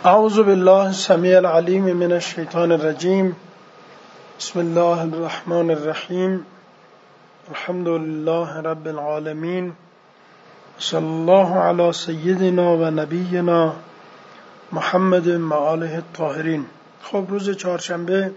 اعوذ بالله السمیع العلیم من الشیطان الرجیم. بسم الله الرحمن الرحیم. الحمد لله رب العالمین. صلی الله علی سیدنا و نبینا محمد و آله الطاهرین. خب روز چهارشنبه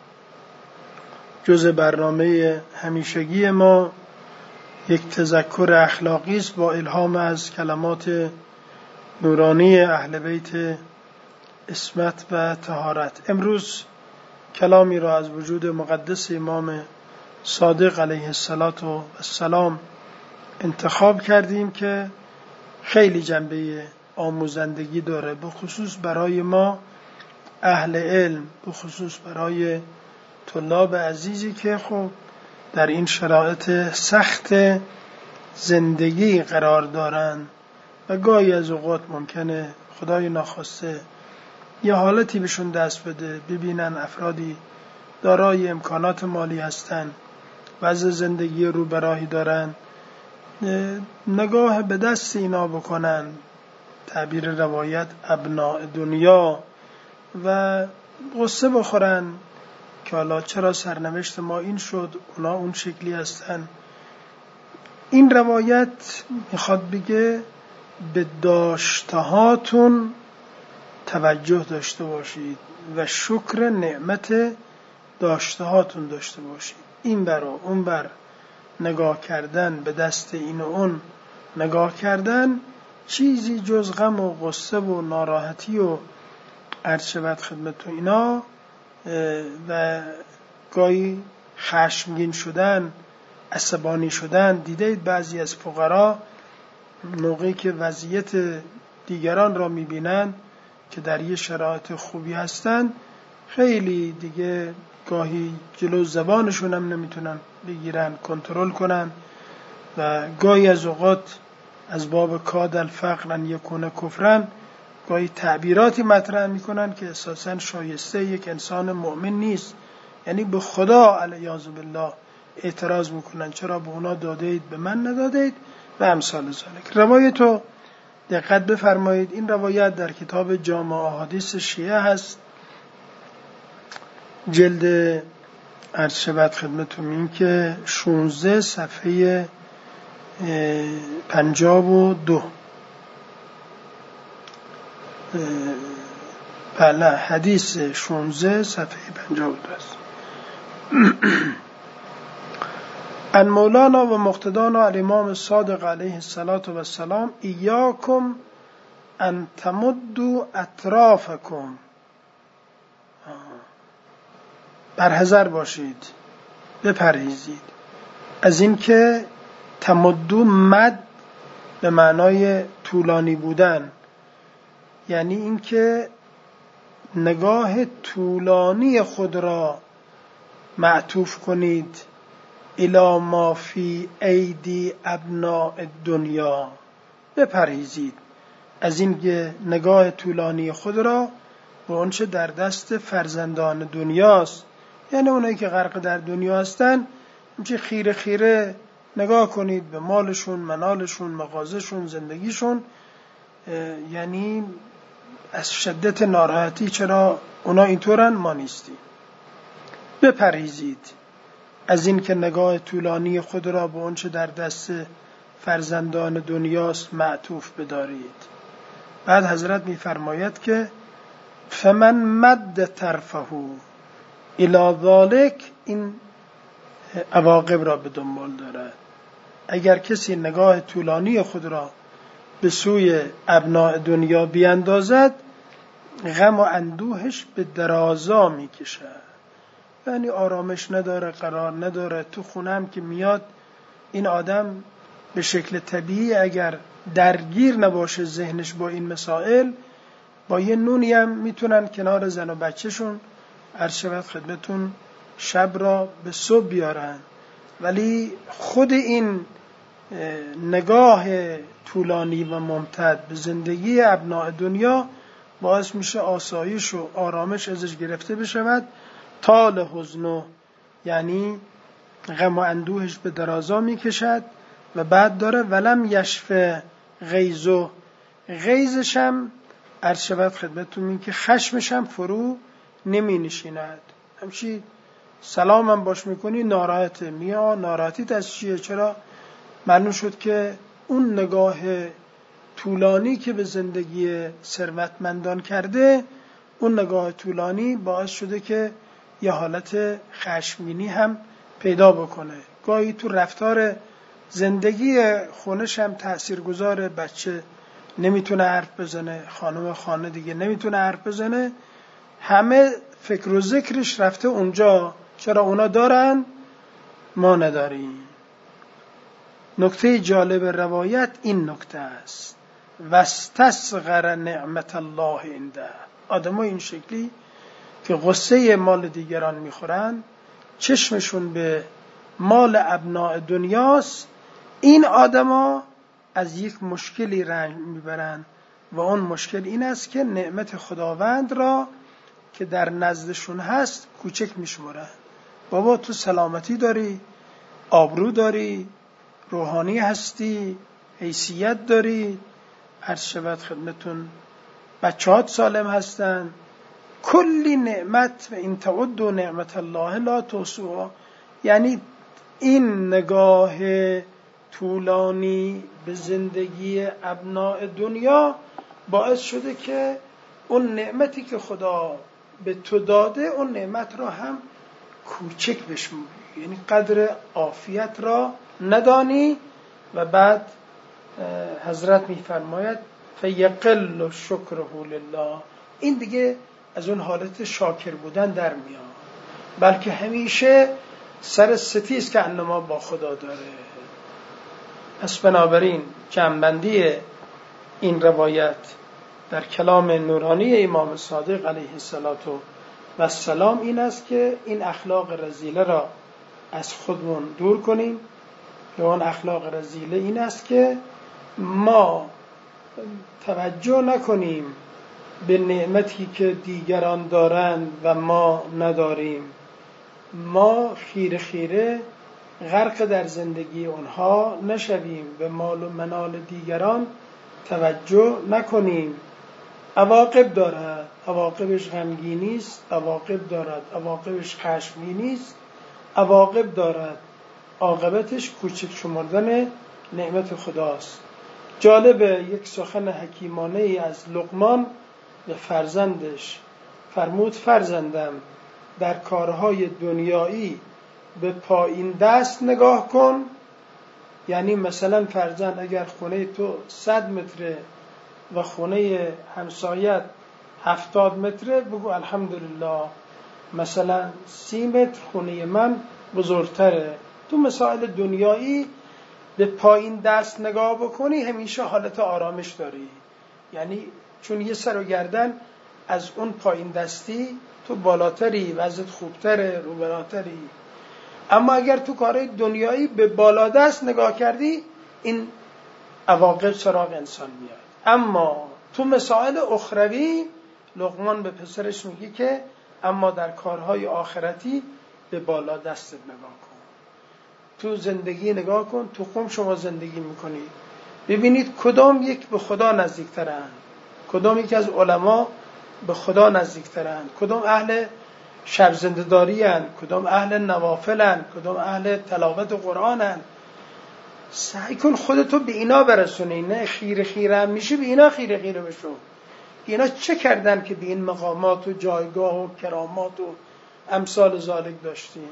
جزء برنامه همیشگی ما یک تذکر اخلاقی است با الهام از کلمات نورانی اهل بیت عصمت و طهارت. امروز کلامی را از وجود مقدس امام صادق علیه السلام انتخاب کردیم که خیلی جنبه آموزندگی داره، به خصوص برای ما اهل علم، به خصوص برای طلاب عزیزی که خب در این شرایط سخت زندگی قرار دارن و گاهی از اوقات ممکنه خدای ناخواسته یه حالتی بهشون دست بده، ببینن افرادی دارای امکانات مالی هستن، وضع زندگی رو به راهی دارن، نگاه به دست اینا بکنن، تعبیر روایت ابناء دنیا، و غصه بخورن که حالا چرا سرنوشت ما این شد، اونا اون شکلی هستن. این روایت میخواد بگه به داشتهاتون توجه داشته باشید و شکر نعمت داشتهاتون داشته باشید. این بر و اون بر نگاه کردن، به دست این و اون نگاه کردن، چیزی جز غم و غصه و ناراحتی و عرض خدمت اینا و گاهی خشمگین شدن، عصبانی شدن. دیدید بعضی از فقرا موقعی که وضعیت دیگران را میبینن که در یه شرایط خوبی هستن، خیلی دیگه گاهی جلو زبانشون هم نمیتونن بگیرن، کنترل کنن، و گاهی از اوقات از باب کاد الفقر ان یکون کفرن گاهی تعبیراتی مطرح میکنن که اساساً شایسته یک انسان مؤمن نیست. یعنی به خدا علیاذ بالله اعتراض میکنن، چرا به اونا دادید به من ندادید و امثال ذالک. روایتو دقت بفرمایید. این روایت در کتاب جامع احادیث شیعه هست، جلد عرض شود خدمتتون این که 16 صفحه 52. بله، حدیث 16 صفحه 52 است. ان مولانا و مقتدانا الامام صادق علیه السلام ایاکم ان تمدوا اطرافکم، برحذر باشید، بپرهیزید از این که تمدو مد به معنای طولانی بودن، یعنی این که نگاه طولانی خود را معطوف کنید الی ما فی ایدی ابناء الدنیا. بپرهیزید از این که نگاه طولانی خود را به آنچه در دست فرزندان دنیاست، یعنی اونایی که غرق در دنیا هستن، همچه خیره خیره نگاه کنید به مالشون، منالشون، مغازشون، زندگیشون، یعنی از شدت ناراحتی چرا اونا اینطورن ما نیستیم. بپرهیزید از این که نگاه طولانی خود را به آنچه در دست فرزندان دنیاست معطوف بدارید. بعد حضرت میفرماید که فمن مد طرفه الی ذالک، این عواقب را به دنبال دارد. اگر کسی نگاه طولانی خود را به سوی ابناء دنیا بیاندازد، غم و اندوهش به درازا میکشد، یعنی آرامش نداره، قرار نداره. تو خونه هم که میاد این آدم به شکل طبیعی اگر درگیر نباشه ذهنش با این مسائل، با یه نونی هم میتونن کنار زن و بچهشون عرض شود خدمتون شب را به صبح بیارن، ولی خود این نگاه طولانی و ممتد به زندگی ابناء دنیا باعث میشه آسایش و آرامش ازش گرفته بشود. طال حزنو، یعنی غم و اندوهش به درازا میکشد. و بعد داره ولم یشفه غیظو، غیظش هم عرض شود خدمتتون این که خشمش هم فرو نمی نشیند. همچی سلام هم باش میکنی ناراحته، میا ناراحتیت از چیه؟ چرا؟ معلوم شد که اون نگاه طولانی که به زندگی ثروتمندان کرده، اون نگاه طولانی باعث شده که یه حالت خشمگینی هم پیدا بکنه. گاهی تو رفتار زندگی خونش هم تأثیر گذاره. بچه نمیتونه حرف بزنه، خانم خانه دیگه نمیتونه حرف بزنه، همه فکر و ذکرش رفته اونجا. چرا اونا دارن ما نداریم؟ نکته جالب روایت این نکته است: واستسغر نعمت الله عنده. آدم‌ها این شکلی که غصه مال دیگران میخورن، چشمشون به مال ابناء دنیاست، این آدما از یک مشکلی رنج میبرن و اون مشکل این است که نعمت خداوند را که در نزدشون هست کوچک میشمرن. بابا تو سلامتی داری، آبرو داری، روحانی هستی، حیثیت داری، عرض شود خدمتون بچه‌هات سالم هستن، کلی نعمت، و این تعدوا نعمت الله لا تحصوها. یعنی این نگاه طولانی به زندگی ابناء دنیا باعث شده که اون نعمتی که خدا به تو داده اون نعمت را هم کوچک بشموری، یعنی قدر عافیت را ندانی. و بعد حضرت میفرماید فیقل شکره لله، این دیگه از اون حالت شاکر بودن در میاد، بلکه همیشه سر ستیز که انما با خدا داره. پس بنابراین جمع‌بندی این روایت در کلام نورانی امام صادق علیه السلام این است که این اخلاق رذیله را از خودمون دور کنیم. و اون اخلاق رذیله این است که ما توجه نکنیم به نعمتی که دیگران دارند و ما نداریم، ما خیره خیره غرق در زندگی اونها نشویم، به مال و منال دیگران توجه نکنیم. عواقب دارد، عواقبش غمگینی است، عواقب دارد، عواقبش خشمگینی است، عواقب دارد، عاقبتش کوچک شمردن نعمت خداست. جالبه یک سخن حکیمانه ای از لقمان به فرزندش فرمود: فرزندم در کارهای دنیایی به پایین دست نگاه کن. یعنی مثلا فرزند اگر خونه تو 100 متره و خونه همسایت 70 متره، بگو الحمدلله مثلا 30 متر خونه من بزرگتره. تو مسائل دنیایی به پایین دست نگاه بکنی همیشه حالت آرامش داری، یعنی چون یه سر و گردن از اون پایین دستی تو بالاتری، وضعت خوبتره، رو براتری. اما اگر تو کارهای دنیایی به بالا دست نگاه کردی این عواقب سراغ انسان میاد. اما تو مسائل اخروی لقمان به پسرش میگه که اما در کارهای آخرتی به بالا دستت نگاه کن. تو زندگی نگاه کن، تو قوم شما زندگی میکنید، ببینید کدام یک به خدا نزدیکترند، کدام یک از علما به خدا نزدیکترند، کدام اهل شب زنده‌داری اند، کدام اهل نوافل اند، کدام اهل تلاوت قرآن اند. سعی کن خودتو به اینا برسونی، نه خیره خیره هم میشی به اینا خیره خیره بشو. اینا چه کردن که به این مقامات و جایگاه و کرامات و امثال ذالک داشتین،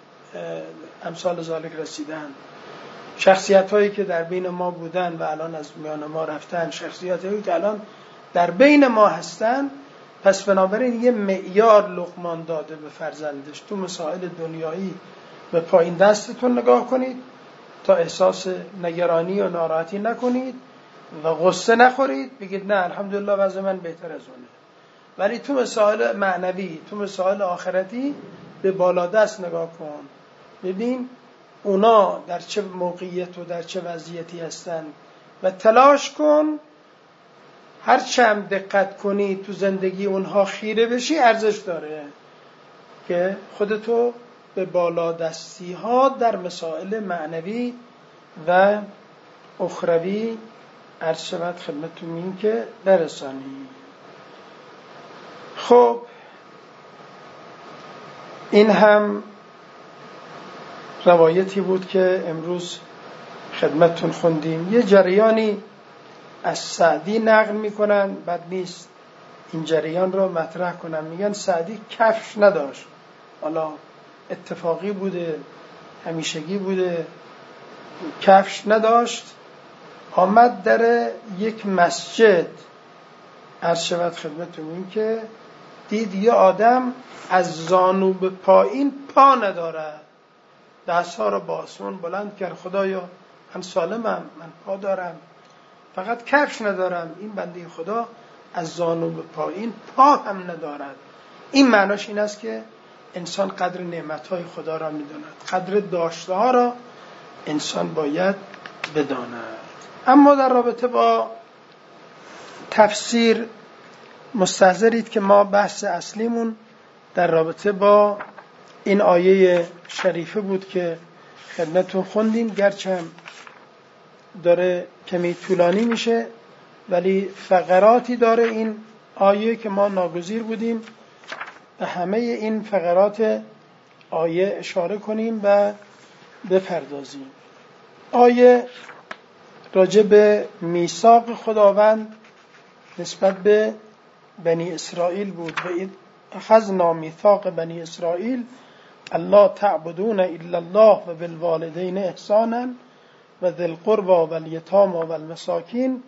امثال ذالک رسیدن؟ شخصیت هایی که در بین ما بودن و الان از میان ما رفتن، شخصیت هایی که الان در بین ما هستن. پس بنابراین یه معیار لقمان داده به فرزندش: تو مسائل دنیایی به پایین دستتون نگاه کنید تا احساس نگرانی و ناراحتی نکنید و غصه نخورید، بگید نه الحمدلله وضع من بهتر از اونه. ولی تو مسائل معنوی، تو مسائل آخرتی به بالا دست نگاه کن، ببین اونا در چه موقعیت و در چه وضعیتی هستن و تلاش کن هر چند دقت کنی تو زندگی اونها خیره بشی ارزش داره که خودتو به بالا دستی ها در مسائل معنوی و اخروی عرض شود خدمتتون این که برسانی. خب این هم روایتی بود که امروز خدمتتون خوندیم. یه جریانی از سعدی نقل میکنن، بد نیست این جریان رو مطرح کنم. میگن سعدی کفش نداشت، حالا اتفاقی بوده همیشگی بوده، کفش نداشت. آمد در یک مسجد، عرض شود خدمتتون این که دید یه آدم از زانو به پایین پا ندارد، دستها رو با آسمان بلند کرد، خدایا من سالمم، من پا دارم، فقط کفش ندارم. این بنده خدا از زانو به پایین پا هم ندارد. این معناش این است که انسان قدر نعمتهای خدا را میداند، قدر داشته ها را انسان باید بداند. اما در رابطه با تفسیر مستحضرید که ما بحث اصلیمون در رابطه با این آیه شریفه بود که خدمتتون خوندیم، گرچه هم داره کمی طولانی میشه ولی فقراتی داره این آیه که ما ناگزیر بودیم به همه این فقرات آیه اشاره کنیم و بپردازیم. آیه راجع به میثاق خداوند نسبت به بنی اسرائیل بود. و اخذنا میثاق بنی اسرائیل الا تعبدون الا الله و بالوالدین احسانا و ذی القربى والیتامی والمساکین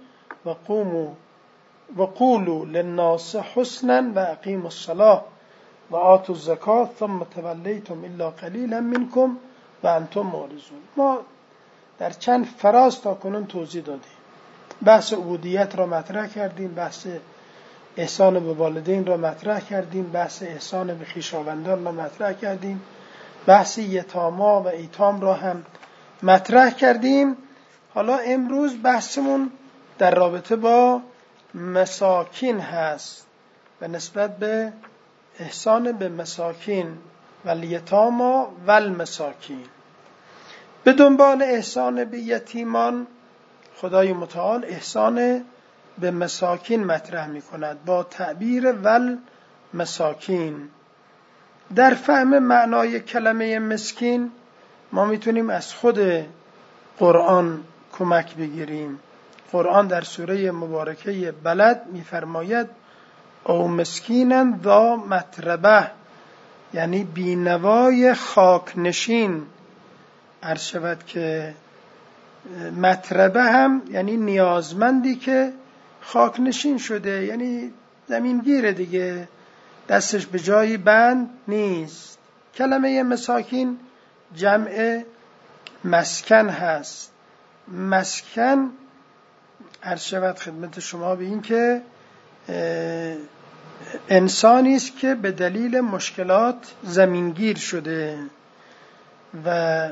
و قولوا للناس حسنا و اقیموا الصلاة و آتوا الزکاة ثم تولیتم الا قلیلا منکم و انتم معرضون. ما در چند فراز تا کنون توضیح دادیم، بحث عبودیت را مطرح کردیم، بحث احسان به والدین را مطرح کردیم، بحث احسان به خویشاوندان را مطرح کردیم، بحث یتاما و ایتام را هم مطرح کردیم. حالا امروز بحثمون در رابطه با مساکین هست و نسبت به احسان به مساکین و الیتاما و المساکین. به دنبال احسان به یتیمان خدای متعال احسان به مساکین مطرح می کند با تعبیر ول مساکین. در فهم معنای کلمه مسکین ما میتونیم از خود قرآن کمک بگیریم. قرآن در سوره مبارکه بلد میفرماید او مسکینن ذا متربه، یعنی بینوای خاک نشین. عرض شود که متربه هم یعنی نیازمندی که خاک نشین شده، یعنی زمینگیره دیگه، دستش به جایی بند نیست. کلمه مساکین جمع مسکن هست. مسکن عرض شود خدمت شما به این که انسانی است که به دلیل مشکلات زمینگیر شده و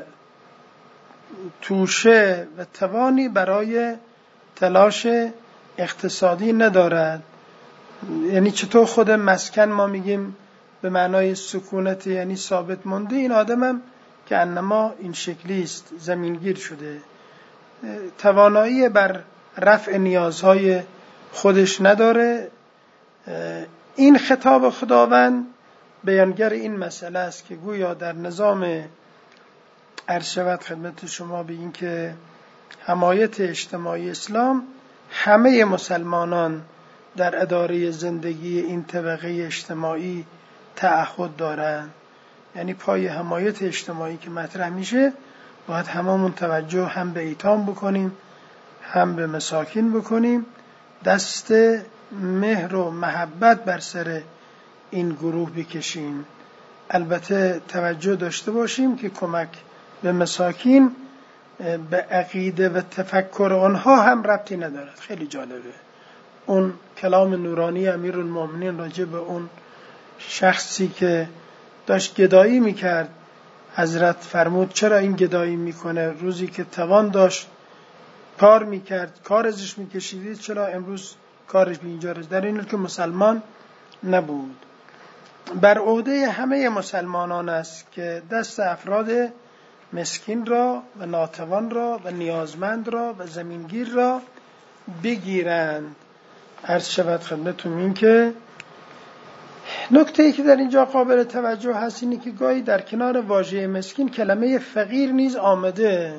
توشه و توانی برای تلاش اقتصادی ندارد. یعنی چطور خود مسکن ما میگیم به معنای سکونت، یعنی ثابت مونده، این آدمم که انما این شکلی است، زمینگیر شده، توانایی بر رفع نیازهای خودش نداره. این خطاب خداوند بیانگر این مسئله است که گویا در نظام عرض شود خدمت شما به این که حمایت اجتماعی اسلام همه مسلمانان در اداره زندگی این طبقه اجتماعی تعهد دارند. یعنی پای حمایت اجتماعی که مطرح میشه باید هممون توجه هم به ایتام بکنیم هم به مساکین بکنیم، دست مهر و محبت بر سر این گروه بکشیم. البته توجه داشته باشیم که کمک به مساکین به عقیده و تفکر آنها هم ربطی ندارد. خیلی جالبه اون کلام نورانی امیرالمومنین راجع به اون شخصی که داشت گدایی میکرد. حضرت فرمود چرا این گدایی میکنه؟ روزی که توان داشت کار میکرد، کار ازش میکشیدید، چرا امروز کارش به اینجا رسید؟ در این حال که مسلمان نبود. بر عهده همه مسلمانان است که دست افراد مسکین را و ناتوان را و نیازمند را و زمینگیر را بگیرند. عرض شود خدمتتون این که نکته‌ای که در اینجا قابل توجه هست اینه که گاهی در کنار واژه مسکین کلمه فقیر نیز آمده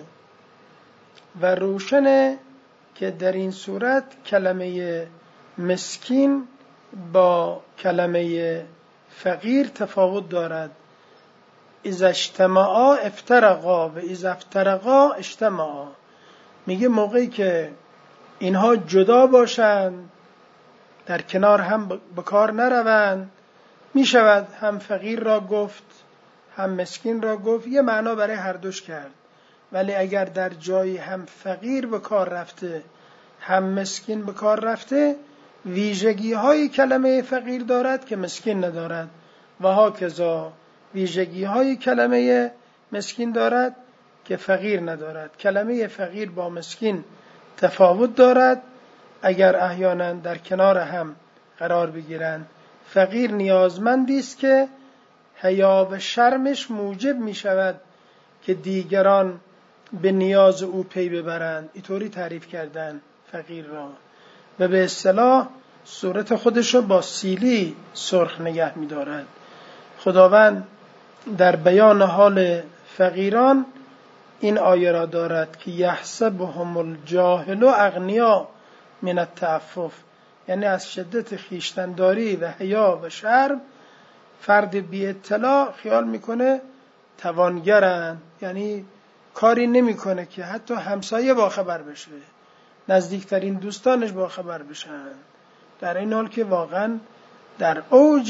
و روشنه که در این صورت کلمه مسکین با کلمه فقیر تفاوت دارد. اذا اجتمعا افترقا و اذا افترقا اجتمعا. میگه موقعی که اینها جدا باشند، در کنار هم به کار نروند، میشود هم فقیر را گفت هم مسکین را گفت، یه معنا برای هر دوش کرد. ولی اگر در جایی هم فقیر به کار رفته هم مسکین به کار رفته، ویژگی های کلمه فقیر دارد که مسکین ندارد و هاکذا ویژگی های کلمه مسکین دارد که فقیر ندارد. کلمه فقیر با مسکین تفاوت دارد اگر احیانا در کنار هم قرار بگیرند. فقیر نیازمندی است که حیا و شرمش موجب می شود که دیگران به نیاز او پی ببرند. اینطوری تعریف کردن فقیر را و به اصطلاح صورت خودش را با سیلی سرخ نگه می دارد. خداوند در بیان حال فقیران این آیه را دارد که یحسبهم الجاهل اغنیا من التعفف، یعنی از شدت خویشتن‌داری و حیا و شرم فرد بی اطلاع خیال میکنه توانگرن، یعنی کاری نمیکنه که حتی همسایه باخبر بشه، نزدیکترین دوستانش باخبر بشن، در این حال که واقعا در اوج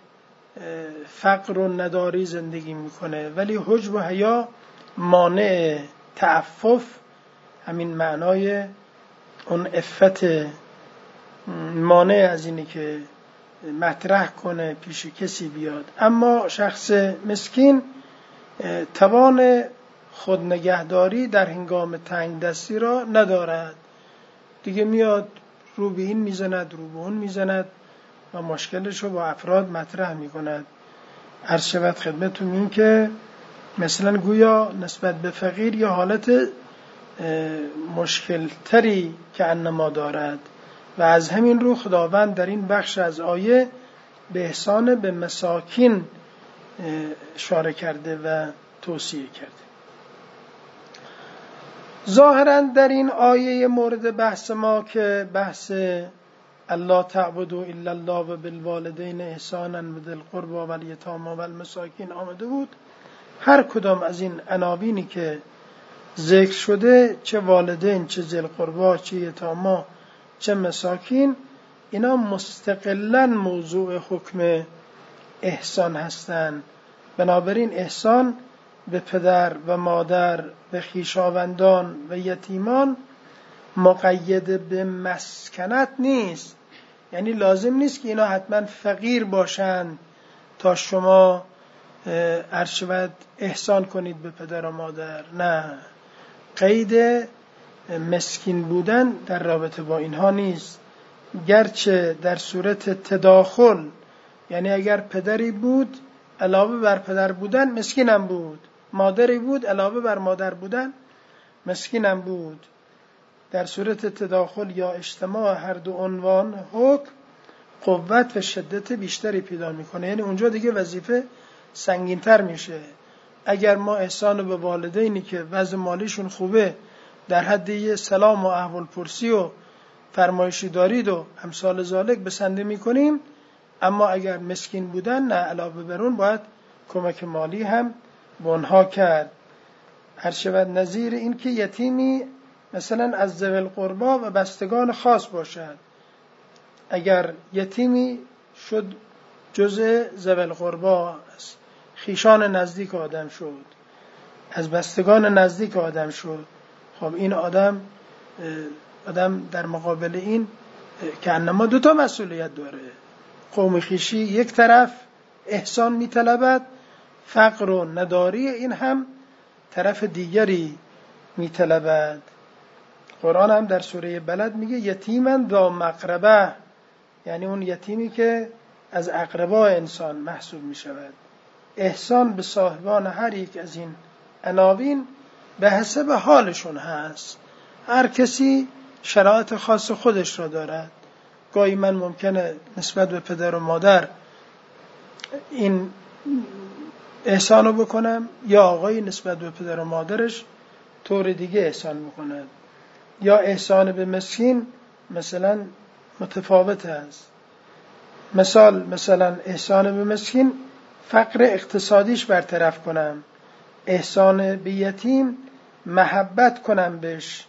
فقر و نداری زندگی میکنه. ولی حجب و حیا مانع تعفف، همین معنای اون عفت، مانع از اینه که مطرح کنه پیش کسی بیاد. اما شخص مسکین توان خود نگهداری در هنگام تنگ دستی را ندارد، دیگه میاد رو به این میزند رو به اون میزند و مشکلش رو با افراد مطرح میکند. عرض شود خدمتتون این که مثلا گویا نسبت به فقیر یه حالت مشکل تری که انما دارد و از همین رو خداوند در این بخش از آیه به احسان به مساکین اشاره کرده و توصیه کرده. ظاهرا در این آیه مورد بحث ما که بحث الله تعبدوا الا الله و بالوالدین احسانا و ذی القربى و الیتامی و المساکین آمده بود. هر کدام از این عناوینی که ذکر شده، چه والدین، چه ذی القربى، چه یتاما، چه مساکین، اینا مستقلاً موضوع حکم احسان هستند. بنابراین احسان به پدر و مادر و خویشاوندان و یتیمان مقید به مسکنت نیست، یعنی لازم نیست که اینا حتما فقیر باشند تا شما ارشد احسان کنید به پدر و مادر. نه، قید مسکین بودن در رابطه با اینها نیست. گرچه در صورت تداخل، یعنی اگر پدری بود علاوه بر پدر بودن مسکینم بود، مادری بود علاوه بر مادر بودن مسکینم بود، در صورت تداخل یا اجتماع هر دو عنوان حکم قوت و شدت بیشتری پیدا میکنه، یعنی اونجا دیگه وظیفه سنگین‌تر میشه. اگر ما احسان به والدینی که وضع مالیشون خوبه در حد یه سلام و احوال پرسی و فرمایشی دارید و امثال ذالک بسنده میکنیم، اما اگر مسکین بودن نه، علاوه بر اون باید کمک مالی هم به اونها کرد. هر شود نظیر این که یتیمی مثلا از ذوی القربی و بستگان خاص باشد. اگر یتیمی شد جزء ذوی القربی، خویشان نزدیک آدم شد، از بستگان نزدیک آدم شد، خب این آدم در مقابل این که انما دوتا مسئولیت داره. قوم خویشی یک طرف احسان میطلبد، فقر و نداری این هم طرف دیگری میطلبد. قرآن هم در سوره بلد میگه یتیمن ذا مقربه، یعنی اون یتیمی که از اقربا انسان محسوب میشود. احسان به صاحبان هر یک از این عناوین به حسب حالشون هست. هر کسی شرایط خاص خودش را دارد. گاهی من ممکنه نسبت به پدر و مادر این احسانو بکنم، یا آقای نسبت به پدر و مادرش طور دیگه احسان میکند، یا احسان به مسکین مثلا متفاوت است. مثلا احسان به مسکین فقر اقتصادیش برطرف کنم، احسان به یتیم محبت کنم بهش،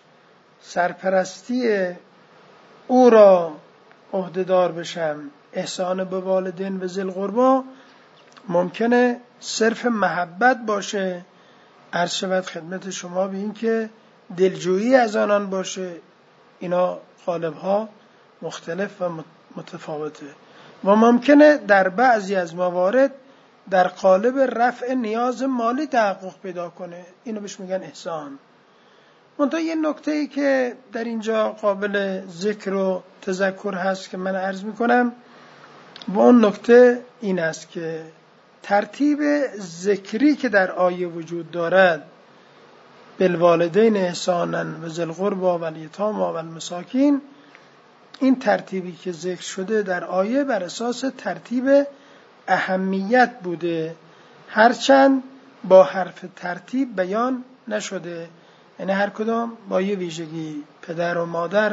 سرپرستی او را عهدهدار بشم. احسان به والدین و ذی القربی ممکنه صرف محبت باشه، عرض شود خدمت شما به این که دلجویی از آنان باشه. اینا قالب‌ها مختلف و متفاوته و ممکنه در بعضی از موارد در قالب رفع نیاز مالی تحقق پیدا کنه. اینو بهش میگن احسان. منتها یه نکته‌ای که در اینجا قابل ذکر و تذکر هست که من عرض میکنم و اون نکته این است که ترتیب ذکری که در آیه وجود دارد، بالوالدین احسانا و ذی القربی و الیتامی و المساکین، این ترتیبی که ذکر شده در آیه بر اساس ترتیب اهمیت بوده، هرچند با حرف ترتیب بیان نشده. یعنی هر کدام با یه ویژگی، پدر و مادر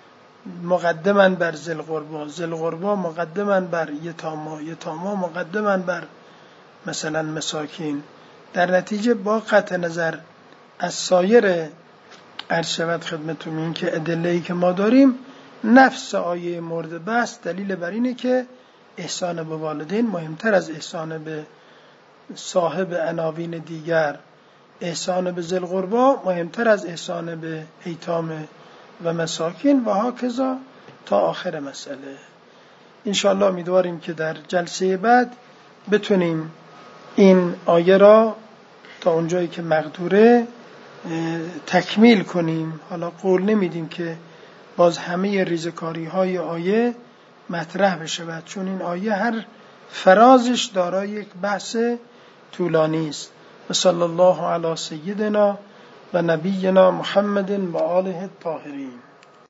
مقدما بر ذی القربی، ذی القربی مقدما بر یتاما، یتاما مقدما بر مثلا مساکین. در نتیجه با قطع نظر از سایر عرض شود خدمتتون این که ادله‌ای که ما داریم، نفس آیه مورد بحث دلیل بر اینه که احسان به والدین مهمتر از احسان به صاحب عناوین دیگر، احسان به ذی القربی مهمتر از احسان به ایتام و مساکین و هاکذا تا آخر مسئله. انشاءالله امیدواریم که در جلسه بعد بتونیم این آیه را تا اونجایی که مقدوره تکمیل کنیم. حالا قول نمیدیم که باز همه ریزکاری های آیه مطرح بشه، چون این آیه هر فرازش دارای یک بحث طولانی است. و صلی الله علی سیدنا و نبینا محمد و آله الطاهرین.